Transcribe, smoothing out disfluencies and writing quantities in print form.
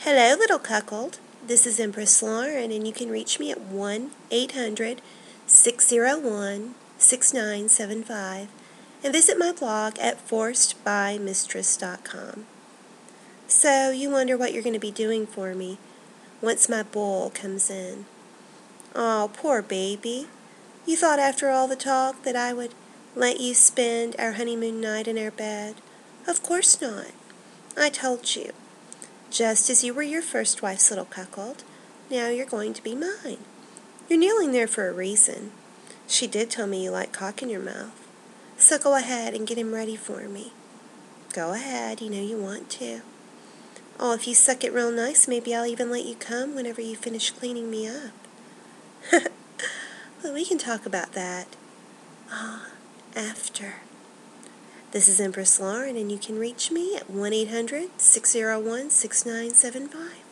Hello, little cuckold. This is Empress Lauren, and you can reach me at 1-800-601-6975 and visit my blog at forcedbymistress.com. So, you wonder what you're going to be doing for me once my bull comes in. Oh, poor baby. You thought after all the talk that I would let you spend our honeymoon night in our bed? Of course not. I told you. Just as you were your first wife's little cuckold, now you're going to be mine. You're kneeling there for a reason. She did tell me you like cock in your mouth. So go ahead and get him ready for me. Go ahead, you know you want to. Oh, if you suck it real nice, maybe I'll even let you come whenever you finish cleaning me up. Well, we can talk about that after. This is Empress Lauren, and you can reach me at 1-800-601-6975.